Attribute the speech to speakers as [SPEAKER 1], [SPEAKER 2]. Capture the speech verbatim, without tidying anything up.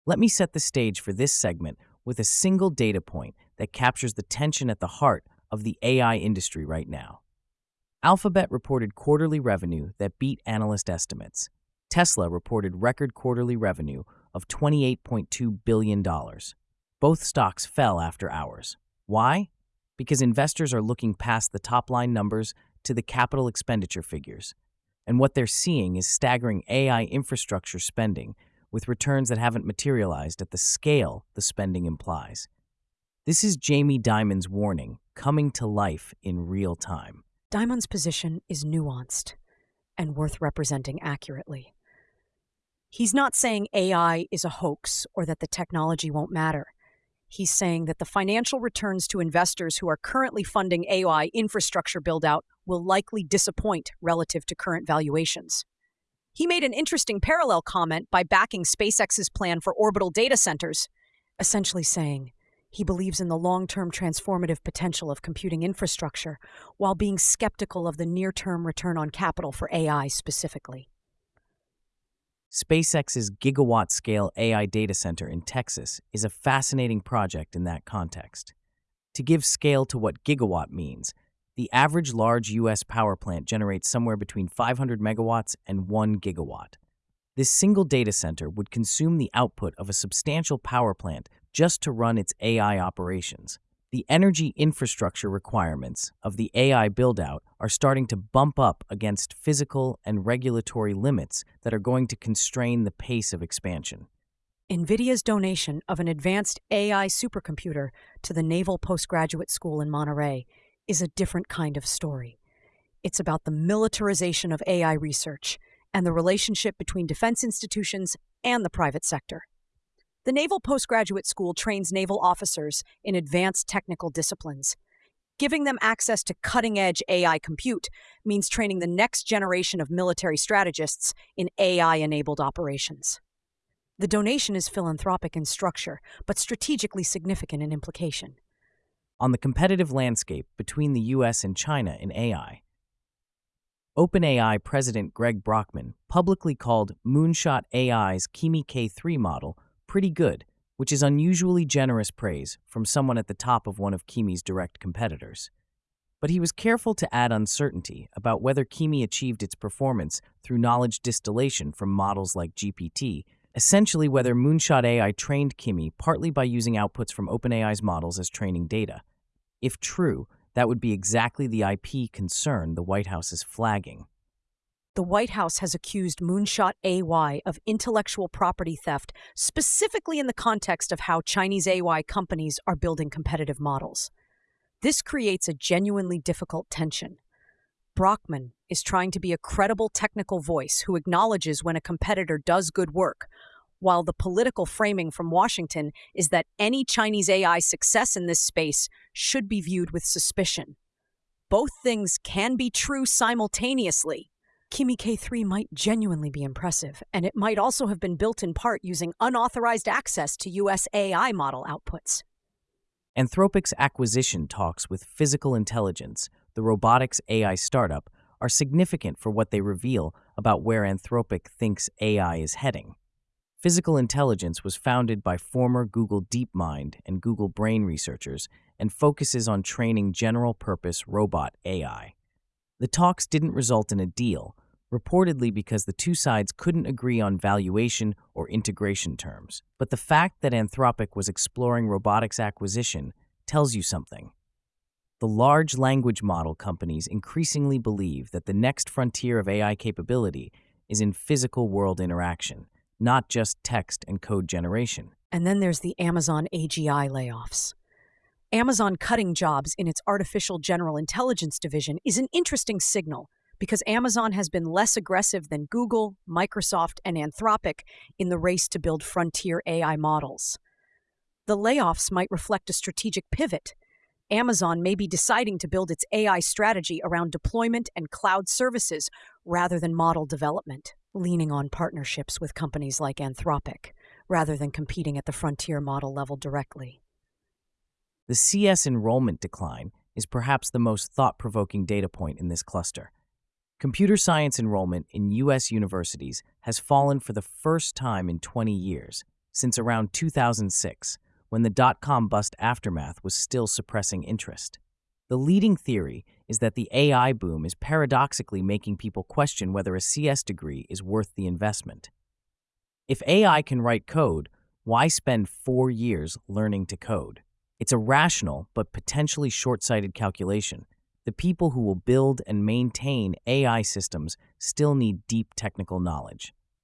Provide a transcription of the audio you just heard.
[SPEAKER 1] Let me set the stage for this segment with a single data point that captures the tension at the heart of the A I industry right now. Alphabet reported quarterly revenue that beat analyst estimates. Tesla reported record quarterly revenue of twenty-eight point two billion dollars. Both stocks fell after hours. Why? Because investors are looking past the top-line numbers to the capital expenditure figures. And what they're seeing is staggering A I infrastructure spending with returns that haven't materialized at the scale the spending implies. This is Jamie Dimon's warning coming to life in real time.
[SPEAKER 2] Dimon's position is nuanced and worth representing accurately. He's not saying A I is a hoax or that the technology won't matter. He's saying that the financial returns to investors who are currently funding A I infrastructure build-out will likely disappoint relative to current valuations. He made an interesting parallel comment by backing SpaceX's plan for orbital data centers, essentially saying he believes in the long-term transformative potential of computing infrastructure while being skeptical of the near-term return on capital for A I specifically.
[SPEAKER 1] SpaceX's gigawatt-scale A I data center in Texas is a fascinating project in that context. To give scale to what gigawatt means, the average large U S power plant generates somewhere between five hundred megawatts and one gigawatt. This single data center would consume the output of a substantial power plant just to run its A I operations. The energy infrastructure requirements of the A I build-out are starting to bump up against physical and regulatory limits that are going to constrain the pace of expansion.
[SPEAKER 2] NVIDIA's donation of an advanced A I supercomputer to the Naval Postgraduate School in Monterey is a different kind of story. It's about the militarization of A I research and the relationship between defense institutions and the private sector. The Naval Postgraduate School trains naval officers in advanced technical disciplines. Giving them access to cutting-edge A I compute means training the next generation of military strategists in A I-enabled operations. The donation is philanthropic in structure, but strategically significant in implication.
[SPEAKER 1] On the competitive landscape between the U S and China in A I, OpenAI President Greg Brockman publicly called Moonshot A I's Kimi K three model pretty good, which is unusually generous praise from someone at the top of one of Kimi's direct competitors. But he was careful to add uncertainty about whether Kimi achieved its performance through knowledge distillation from models like G P T, essentially whether Moonshot A I trained Kimi partly by using outputs from OpenAI's models as training data. If true, that would be exactly the I P concern the White House is flagging.
[SPEAKER 2] The White House has accused Moonshot A I of intellectual property theft, specifically in the context of how Chinese A I companies are building competitive models. This creates a genuinely difficult tension. Brockman is trying to be a credible technical voice who acknowledges when a competitor does good work, while the political framing from Washington is that any Chinese A I success in this space should be viewed with suspicion. Both things can be true simultaneously. Kimi K three might genuinely be impressive, and it might also have been built in part using unauthorized access to U S A I model outputs.
[SPEAKER 1] Anthropic's acquisition talks with Physical Intelligence, the robotics A I startup, are significant for what they reveal about where Anthropic thinks A I is heading. Physical Intelligence was founded by former Google DeepMind and Google Brain researchers and focuses on training general-purpose robot A I. The talks didn't result in a deal, reportedly because the two sides couldn't agree on valuation or integration terms. But the fact that Anthropic was exploring robotics acquisition tells you something. The large language model companies increasingly believe that the next frontier of A I capability is in physical world interaction, not just text and code generation.
[SPEAKER 2] And then there's the Amazon A G I layoffs. Amazon cutting jobs in its artificial general intelligence division is an interesting signal because Amazon has been less aggressive than Google, Microsoft, and Anthropic in the race to build frontier A I models. The layoffs might reflect a strategic pivot. Amazon may be deciding to build its A I strategy around deployment and cloud services rather than model development, leaning on partnerships with companies like Anthropic rather than competing at the frontier model level directly.
[SPEAKER 1] The C S enrollment decline is perhaps the most thought-provoking data point in this cluster. Computer science enrollment in U S universities has fallen for the first time in twenty years. since around two thousand six, when the dot-com bust aftermath was still suppressing interest. The leading theory is that the A I boom is paradoxically making people question whether a C S degree is worth the investment. If A I can write code, why spend four years learning to code? It's a rational but potentially short-sighted calculation. The people who will build and maintain A I systems still need deep technical knowledge.